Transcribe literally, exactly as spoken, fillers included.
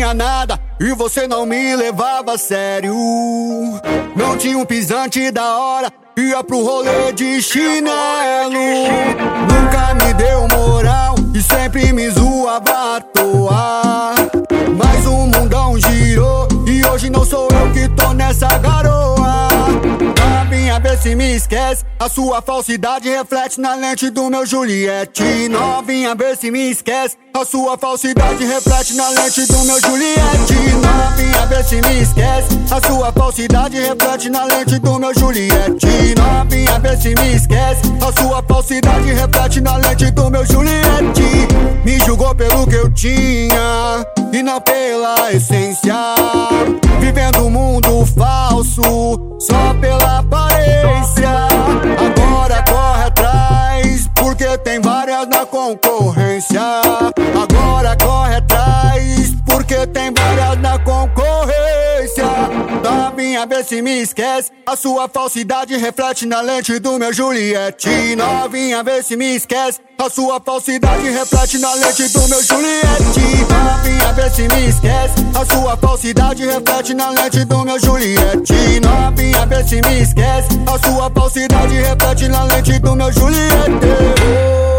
tinha nada e você não me levava a sério. Não tinha um pisante da hora, ia pro rolê de chinelo. Nunca me deu moral e sempre me zoava à toa. Mas o mundão girou e hoje não sou eu que tô nessa garoa. Novinha, vê se me esquece, a sua falsidade reflete na lente do meu Juliette. Novinha, vê se me esquece, a sua falsidade reflete na lente do meu Juliette. Novinha, vê se me esquece, a sua falsidade reflete na lente do meu Juliette. Novinha, vê se me esquece, a sua falsidade reflete na lente do meu Juliette. Me julgou pelo que eu tinha e não pela essência, vivendo um mundo falso só pela aparência. Agora corre atrás porque tem várias na concorrência. Agora corre atrás porque tem várias na concorrência. Novinha, vê se me esquece, a sua falsidade reflete na lente do meu Juliette. Novinha, vê se me esquece, a sua falsidade reflete na lente do meu Juliette. Novinha, vê se me esquece, a sua falsidade reflete na lente do meu Juliette. Novinha, vê se me esquece, a sua falsidade reflete na lente do meu Juliette.